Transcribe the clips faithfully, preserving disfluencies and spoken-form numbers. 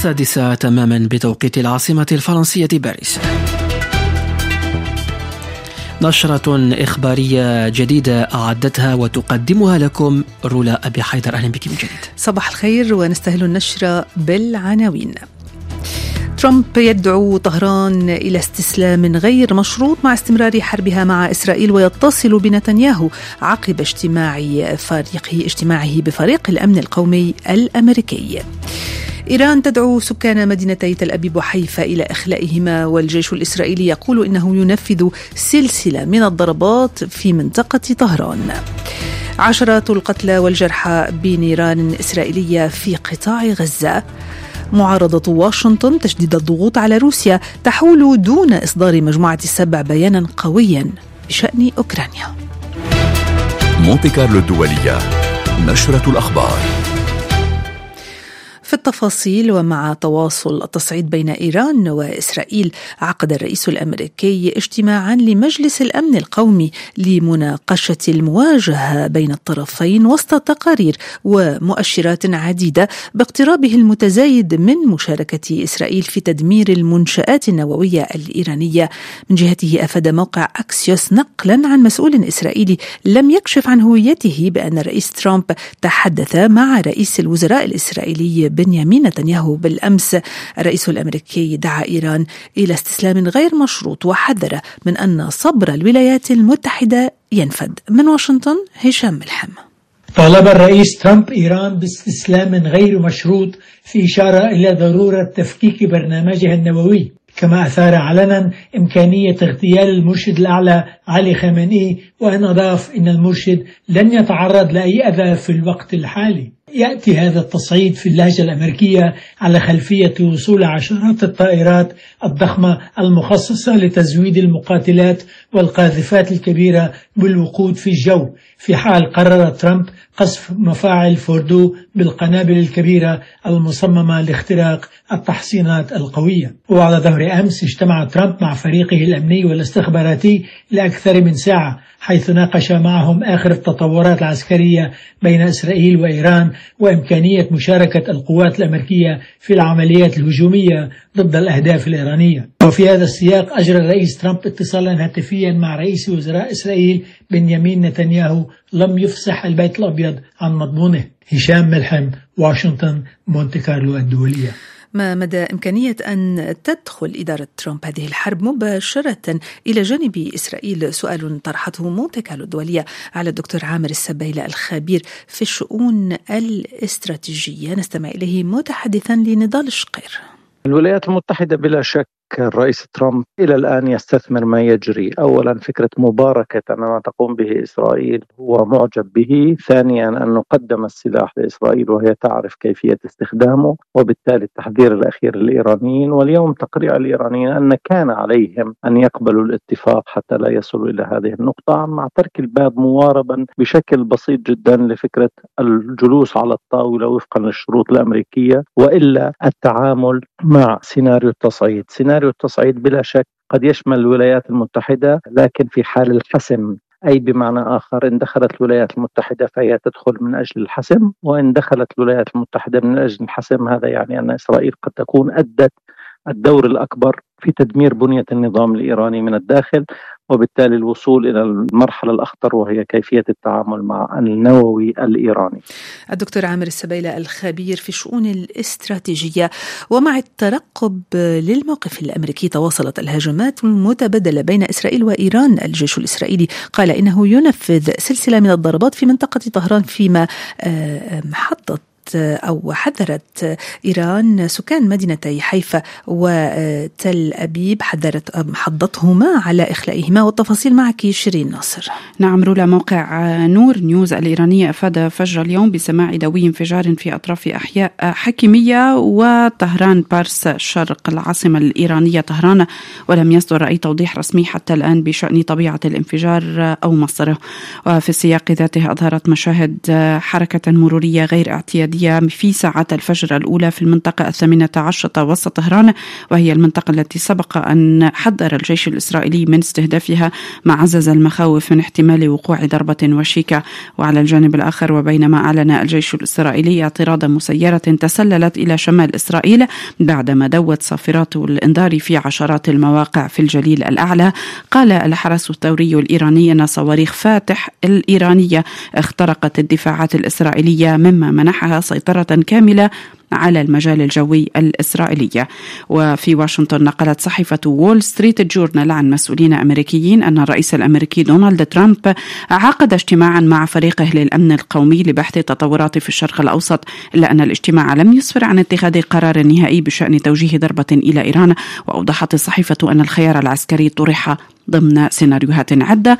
السادسة تماما بتوقيت العاصمة الفرنسية باريس. نشرة إخبارية جديدة أعدتها وتقدمها لكم رولا أبي حيدر. أهلا بك من جديد. صباح الخير، ونستهل النشرة بالعناوين. ترامب يدعو طهران إلى استسلام غير مشروط مع استمرار حربها مع إسرائيل، ويتصل بنتنياهو عقب اجتماع فريقه اجتماعه بفريق الأمن القومي الأمريكي. إيران تدعو سكان مدينتي تل أبيب وحيفا إلى إخلائهما، والجيش الإسرائيلي يقول إنه ينفذ سلسلة من الضربات في منطقة طهران. عشرات القتلى والجرحى بنيران إسرائيلية في قطاع غزة. معارضة واشنطن تشديد الضغوط على روسيا، تحول دون إصدار مجموعة السبع بيانا قويا بشأن أوكرانيا. مونتي كارلو الدولية، نشرة الأخبار. في التفاصيل ومع تواصل التصعيد بين إيران وإسرائيل، عقد الرئيس الأمريكي اجتماعا لمجلس الأمن القومي لمناقشة المواجهة بين الطرفين وسط تقارير ومؤشرات عديدة باقترابه المتزايد من مشاركة إسرائيل في تدمير المنشآت النووية الإيرانية. من جهته أفاد موقع أكسيوس نقلا عن مسؤول إسرائيلي لم يكشف عن هويته بأن الرئيس ترامب تحدث مع رئيس الوزراء الإسرائيلي بنيامين نتنياهو بالأمس. الرئيس الأمريكي دعا إيران إلى استسلام غير مشروط، وحذر من أن صبر الولايات المتحدة ينفد. من واشنطن هشام ملحم. طالب الرئيس ترامب إيران باستسلام غير مشروط، في إشارة إلى ضرورة تفكيك برنامجها النووي، كما أثار علنا إمكانية اغتيال المرشد الأعلى علي خامنئي، وأن أضاف إن المرشد لن يتعرض لأي أذى في الوقت الحالي. يأتي هذا التصعيد في اللهجة الأمريكية على خلفية وصول عشرات الطائرات الضخمة المخصصة لتزويد المقاتلات والقاذفات الكبيرة بالوقود في الجو، في حال قرر ترامب قصف مفاعل فوردو بالقنابل الكبيرة المصممة لاختراق التحصينات القوية. وعلى ظهر أمس اجتمع ترامب مع فريقه الأمني والاستخباراتي لأكثر من ساعة، حيث ناقش معهم آخر التطورات العسكرية بين إسرائيل وإيران، وإمكانية مشاركة القوات الأمريكية في العمليات الهجومية ضد الأهداف الإيرانية. وفي هذا السياق أجرى الرئيس ترامب اتصالا هاتفيا مع رئيس وزراء إسرائيل بنيامين نتنياهو لم يفصح البيت الأبيض عن مضمونه. هشام ملحم، واشنطن، مونتي كارلو الدولية. ما مدى إمكانية أن تدخل إدارة ترامب هذه الحرب مباشرة إلى جانب إسرائيل؟ سؤال طرحته مونتي كارلو الدولية على الدكتور عامر السبيلة الخبير في الشؤون الاستراتيجية. نستمع إليه متحدثا لنضال الشقير. الولايات المتحدة بلا شك الرئيس ترامب إلى الآن يستثمر ما يجري. أولا فكرة مباركة أن ما تقوم به إسرائيل هو معجب به. ثانيا أنه قدم السلاح لإسرائيل وهي تعرف كيفية استخدامه، وبالتالي التحذير الأخير للإيرانيين. واليوم تقرير الإيرانيين أن كان عليهم أن يقبلوا الاتفاق حتى لا يصلوا إلى هذه النقطة، مع ترك الباب مواربا بشكل بسيط جدا لفكرة الجلوس على الطاولة وفقا للشروط الأمريكية، وإلا التعامل مع سيناريو التصعيد. سيناريو التصعيد بلا شك قد يشمل الولايات المتحدة، لكن في حال الحسم، أي بمعنى آخر إن دخلت الولايات المتحدة فهي تدخل من أجل الحسم، وإن دخلت الولايات المتحدة من أجل الحسم هذا يعني أن إسرائيل قد تكون أدت الدور الأكبر في تدمير بنية النظام الإيراني من الداخل، وبالتالي الوصول إلى المرحلة الأخطر وهي كيفية التعامل مع النووي الإيراني. الدكتور عامر السبيلة الخبير في الشؤون الاستراتيجية. ومع الترقب للموقف الأمريكي تواصلت الهجمات المتبادلة بين إسرائيل وإيران. الجيش الإسرائيلي قال إنه ينفذ سلسلة من الضربات في منطقة طهران، فيما حطت أو حذرت إيران سكان مدينتي حيفا وتل أبيب، حذرت حضتهما على إخلائهما. والتفاصيل معك شيرين ناصر. نعم رولا، موقع نور نيوز الإيرانية أفاد فجر اليوم بسماع دوي انفجار في أطراف أحياء حكيمية وطهران بارس شرق العاصمة الإيرانية طهران، ولم يصدر أي توضيح رسمي حتى الآن بشأن طبيعة الانفجار أو مصدره. وفي السياق ذاته أظهرت مشاهد حركة مرورية غير اعتيادية الحديدية في ساعات الفجر الأولى في المنطقة الثامنة عشرة وسط طهران، وهي المنطقة التي سبق أن حذر الجيش الإسرائيلي من استهدافها مع عزز المخاوف من احتمال وقوع ضربة وشيكة. وعلى الجانب الآخر، وبينما أعلن الجيش الإسرائيلي اعتراض مسيرة تسللت إلى شمال إسرائيل بعدما دوت صافرات الإنذار في عشرات المواقع في الجليل الأعلى، قال الحرس الثوري الإيراني أن صواريخ فاتح الإيرانية اخترقت الدفاعات الإسرائيلية، مما منحها سيطرة كاملة على المجال الجوي الإسرائيلي. وفي واشنطن نقلت صحيفة وول ستريت جورنال عن مسؤولين أمريكيين أن الرئيس الأمريكي دونالد ترامب عقد اجتماعا مع فريقه للأمن القومي لبحث التطورات في الشرق الأوسط، إلا أن الاجتماع لم يسفر عن اتخاذ قرار نهائي بشأن توجيه ضربة إلى إيران. وأوضحت الصحيفة أن الخيار العسكري طرح ضمن سيناريوهات عدة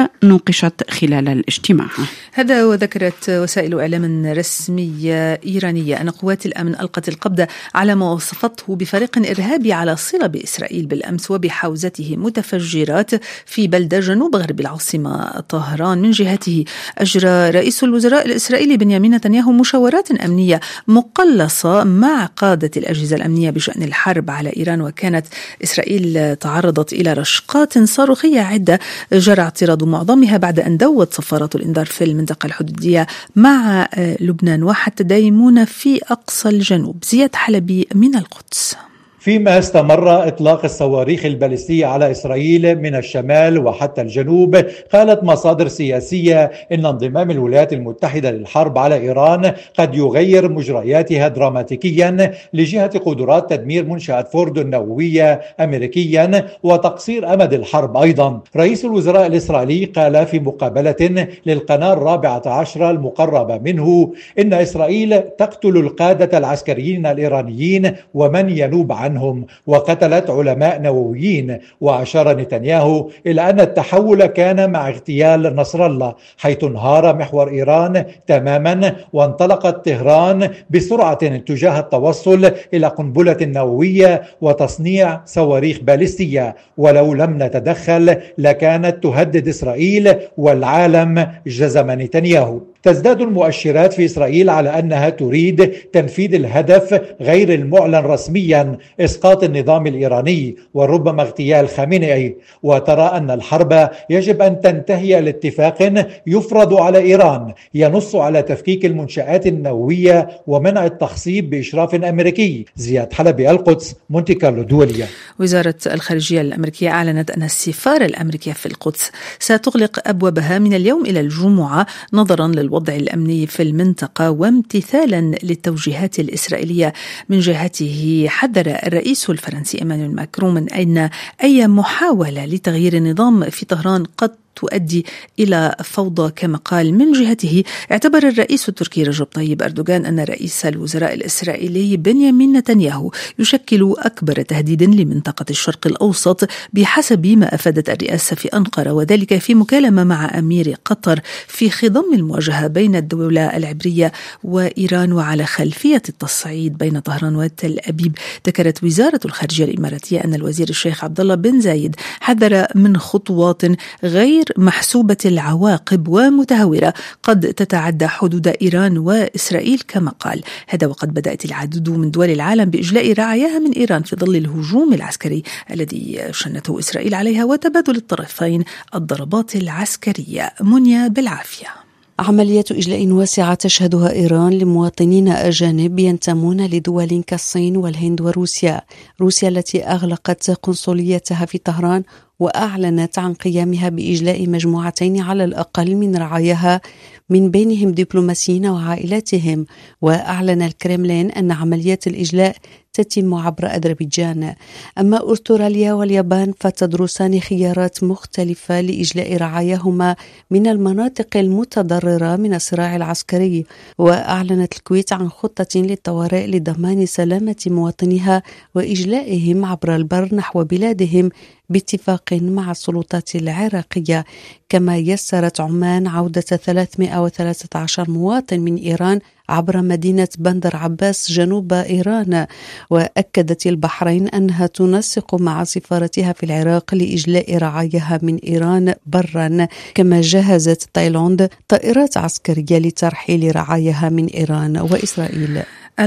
ونوقشت خلال الاجتماع. هذا وذكرت وسائل إعلام رسمية إيرانية أن قوات الأمن ألقت القبض على ما وصفته بفريق إرهابي على صلة بإسرائيل بالأمس، وبحوزته متفجرات في بلدة جنوب غرب العاصمة طهران. من جهته أجرى رئيس الوزراء الإسرائيلي بنيامين نتنياهو مشاورات أمنية مقلصة مع قادة الأجهزة الأمنية بشأن الحرب على إيران. وكانت إسرائيل تعرضت إلى رشقات صاروخية عدة جرى اعتراض معظمها بعد أن دوت صفارات الإنذار في المنطقة الحدودية مع لبنان وحتى ديمونة في أقصى الجنوب. زياد حلبي من القدس. فيما استمر إطلاق الصواريخ البالستية على إسرائيل من الشمال وحتى الجنوب، قالت مصادر سياسية إن انضمام الولايات المتحدة للحرب على إيران قد يغير مجرياتها دراماتيكيا لجهة قدرات تدمير منشآت فوردو النووية أمريكيا وتقصير أمد الحرب. أيضا رئيس الوزراء الإسرائيلي قال في مقابلة للقناة الرابعة عشرة المقربة منه إن إسرائيل تقتل القادة العسكريين الإيرانيين ومن ينوب عنه عنهم وقتلت علماء نوويين. وأشار نتنياهو إلى أن التحول كان مع اغتيال نصر الله، حيث انهار محور إيران تماما وانطلقت طهران بسرعة تجاه التوصل إلى قنبلة نووية وتصنيع صواريخ باليستية. ولو لم نتدخل لكانت تهدد إسرائيل والعالم، جزم نتنياهو. تزداد المؤشرات في إسرائيل على أنها تريد تنفيذ الهدف غير المعلن رسميا، إسقاط النظام الإيراني وربما اغتيال خامنئي، وترى أن الحرب يجب أن تنتهي لاتفاق يفرض على إيران ينص على تفكيك المنشآت النووية ومنع التخصيب بإشراف أمريكي. زياد حلبي، القدس، مونتي كارلو، دولية. وزارة الخارجية الأمريكية أعلنت أن السفارة الأمريكية في القدس ستغلق أبوابها من اليوم إلى الجمعة نظرا للوضع الأمني في المنطقة وامتثالا للتوجيهات الإسرائيلية. من جهته حذر الرئيس الفرنسي إيمانويل ماكرون من أن أي محاولة لتغيير النظام في طهران قد تؤدي إلى فوضى كما قال. من جهته اعتبر الرئيس التركي رجب طيب أردوغان أن رئيس الوزراء الإسرائيلي بنيامين نتنياهو يشكل أكبر تهديد لمنطقة الشرق الأوسط بحسب ما أفادت الرئاسة في أنقرة، وذلك في مكالمة مع أمير قطر في خضم المواجهة بين الدولة العبرية وإيران وعلى خلفية التصعيد بين طهران وتل أبيب. ذكرت وزارة الخارجية الإماراتية أن الوزير الشيخ عبد الله بن زايد حذر من خطوات غير محسوبة العواقب ومتهورة قد تتعدى حدود إيران وإسرائيل كما قال. هذا وقد بدأت العديد من دول العالم بإجلاء رعاياها من إيران في ظل الهجوم العسكري الذي شنته إسرائيل عليها وتبادل الطرفين الضربات العسكرية. منيا بالعافية. عملية إجلاء واسعة تشهدها إيران لمواطنين أجانب ينتمون لدول كالصين والهند وروسيا. روسيا التي أغلقت قنصليتها في طهران وأعلنت عن قيامها بإجلاء مجموعتين على الأقل من رعاياها من بينهم دبلوماسيين وعائلاتهم. وأعلن الكرملين أن عمليات الإجلاء تتم عبر أذربيجان. أما أستراليا واليابان فتدرسان خيارات مختلفة لإجلاء رعاياهما من المناطق المتضررة من الصراع العسكري. وأعلنت الكويت عن خطة للطوارئ لضمان سلامة مواطنيها وإجلائهم عبر البر نحو بلادهم باتفاق مع السلطات العراقية. كما يسرت عمان عودة ثلاثمائة وثلاثة عشر مواطن من إيران عبر مدينة بندر عباس جنوب إيران. وأكدت البحرين أنها تنسق مع سفارتها في العراق لإجلاء رعاياها من إيران برا. كما جهزت تايلاند طائرات عسكرية لترحيل رعاياها من إيران وإسرائيل.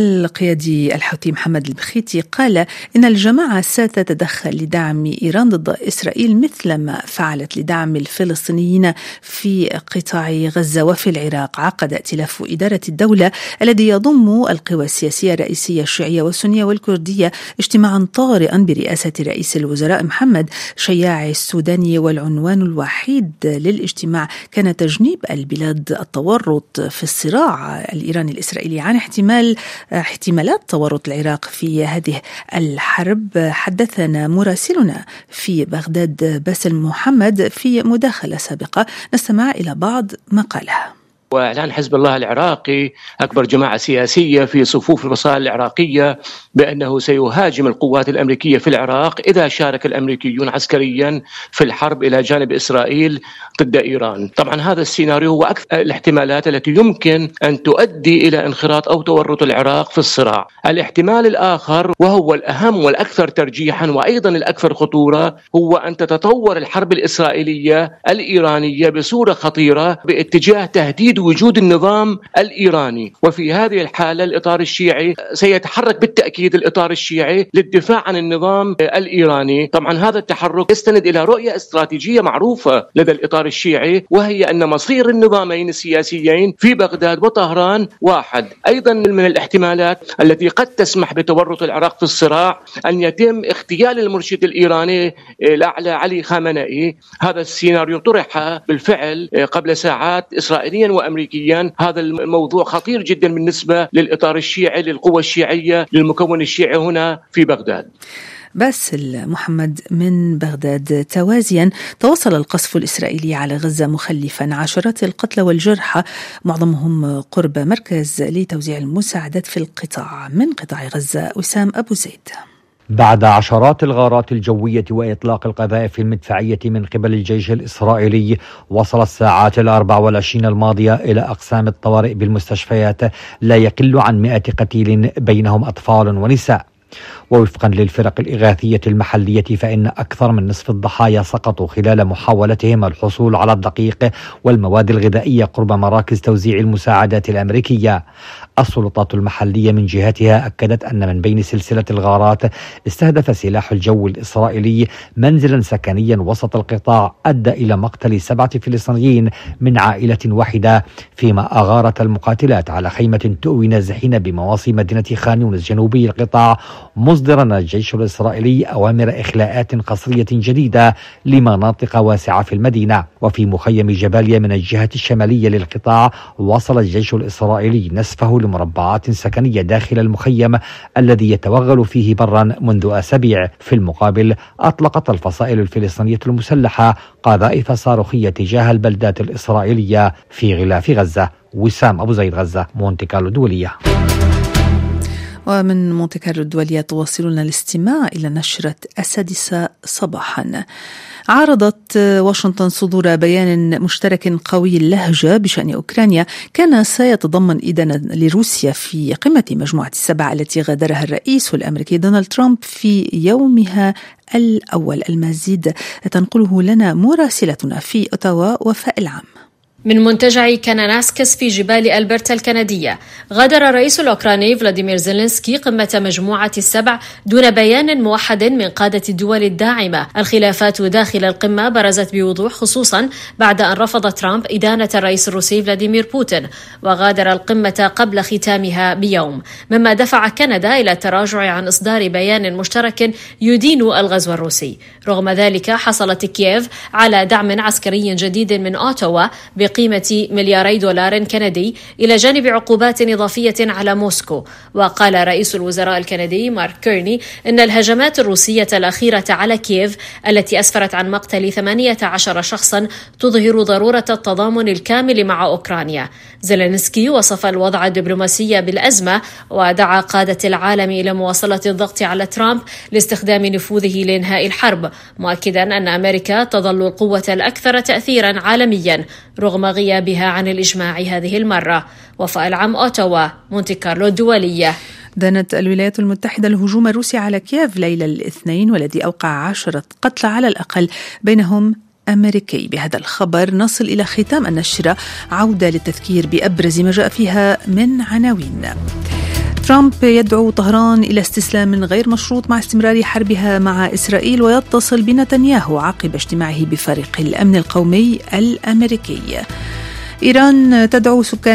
القيادي الحوثي محمد البخيتي قال إن الجماعة ستتدخل لدعم إيران ضد إسرائيل مثلما فعلت لدعم الفلسطينيين في قطاع غزة وفي العراق. عقد ائتلاف إدارة الدولة الذي يضم القوى السياسية الرئيسية الشيعية والسنية والكردية اجتماعا طارئا برئاسة رئيس الوزراء محمد شياع السوداني، والعنوان الوحيد للاجتماع كان تجنيب البلاد التورط في الصراع الإيراني الإسرائيلي عن احتمال احتمالات تورط العراق في هذه الحرب. حدثنا مراسلنا في بغداد باسل محمد في مداخلة سابقة، نستمع إلى بعض ما قالها. وإعلان حزب الله العراقي أكبر جماعة سياسية في صفوف الفصائل العراقية بأنه سيهاجم القوات الأمريكية في العراق إذا شارك الأمريكيون عسكريا في الحرب إلى جانب إسرائيل ضد إيران. طبعا هذا السيناريو هو أكثر الاحتمالات التي يمكن أن تؤدي إلى انخراط أو تورط العراق في الصراع. الاحتمال الآخر وهو الأهم والأكثر ترجيحا وأيضا الأكثر خطورة هو أن تتطور الحرب الإسرائيلية الإيرانية بصورة خطيرة باتجاه تهديد وجود النظام الإيراني. وفي هذه الحالة الإطار الشيعي سيتحرك بالتأكيد الإطار الشيعي للدفاع عن النظام الإيراني. طبعا هذا التحرك يستند إلى رؤية استراتيجية معروفة لدى الإطار الشيعي، وهي أن مصير النظامين السياسيين في بغداد وطهران واحد. أيضا من الاحتمالات التي قد تسمح بتورط العراق في الصراع أن يتم اغتيال المرشد الإيراني الأعلى علي خامنئي. هذا السيناريو طرح بالفعل قبل ساعات إسرائيليا وأمريكيا. هذا الموضوع خطير جدا بالنسبة للإطار الشيعي، للقوى الشيعية، للمكون الشيعي هنا في بغداد. باسل محمد من بغداد. توازيا تواصل القصف الإسرائيلي على غزة مخلفا عشرات القتلى والجرحى معظمهم قرب مركز لتوزيع المساعدات في القطاع. من قطاع غزة وسام أبو زيد. بعد عشرات الغارات الجوية وإطلاق القذائف المدفعية من قبل الجيش الإسرائيلي، وصل الساعات الأربع والعشرين الماضية إلى أقسام الطوارئ بالمستشفيات لا يقل عن مئة قتيل بينهم أطفال ونساء. ووفقا للفرق الإغاثية المحلية فإن أكثر من نصف الضحايا سقطوا خلال محاولتهم الحصول على الدقيق والمواد الغذائية قرب مراكز توزيع المساعدات الأمريكية. السلطات المحلية من جهتها أكدت أن من بين سلسلة الغارات استهدف سلاح الجو الإسرائيلي منزلا سكنيا وسط القطاع أدى إلى مقتل سبعة فلسطينيين من عائلة واحدة، فيما أغارت المقاتلات على خيمة تؤوي نازحين بمواصي مدينة خان يونس جنوبي القطاع، مصدرا الجيش الإسرائيلي أوامر إخلاءات قصرية جديدة لمناطق واسعة في المدينة. وفي مخيم جباليا من الجهة الشمالية للقطاع وصل الجيش الإسرائيلي نسفه لمربعات سكنية داخل المخيم الذي يتوغل فيه برا منذ أسابيع. في المقابل أطلقت الفصائل الفلسطينية المسلحة قذائف صاروخية تجاه البلدات الإسرائيلية في غلاف غزة. وسام أبو زيد، غزة، مونتي كارلو الدولية. ومن مونتي كارلو الدولية تواصلنا الاستماع إلى نشرة السادسة صباحا. عارضت واشنطن صدور بيان مشترك قوي اللهجة بشأن أوكرانيا كان سيتضمن إدانة لروسيا في قمة مجموعة السبع التي غادرها الرئيس الأمريكي دونالد ترامب في يومها الأول. المزيد تنقله لنا مراسلتنا في أوتاوا وفاء العام. من منتجع كاناناسكس في جبال ألبرتا الكندية، غادر الرئيس الأوكراني فلاديمير زيلينسكي قمة مجموعة السبع دون بيان موحد من قادة الدول الداعمة. الخلافات داخل القمة برزت بوضوح، خصوصا بعد أن رفض ترامب إدانة الرئيس الروسي فلاديمير بوتين وغادر القمة قبل ختامها بيوم، مما دفع كندا إلى التراجع عن إصدار بيان مشترك يدين الغزو الروسي. رغم ذلك حصلت كييف على دعم عسكري جديد من أوتاوا بقيمة ملياري دولار كندي إلى جانب عقوبات إضافية على موسكو. وقال رئيس الوزراء الكندي مارك كيرني إن الهجمات الروسية الأخيرة على كييف التي أسفرت عن مقتل ثمانية عشر شخصا تظهر ضرورة التضامن الكامل مع أوكرانيا. زيلينسكي وصف الوضع الدبلوماسي بالأزمة ودعا قادة العالم إلى مواصلة الضغط على ترامب لاستخدام نفوذه لإنهاء الحرب، مؤكدا أن أمريكا تظل القوة الأكثر تأثيرا عالميا رغم غيابها عن الإجماع هذه المرة. وفاء العام أوتاوا، مونتي كارلو الدولية. دانت الولايات المتحدة الهجوم الروسي على كييف ليلة الاثنين والذي أوقع عشرة قتلى على الأقل بينهم أمريكي. بهذا الخبر نصل إلى ختام النشرة، عودة للتذكير بأبرز ما جاء فيها من عناوين. ترامب يدعو طهران إلى استسلام غير مشروط مع استمرار حربها مع إسرائيل، ويتصل بنتنياهو عقب اجتماعه بفريق الأمن القومي الأمريكي. إيران تدعو سكان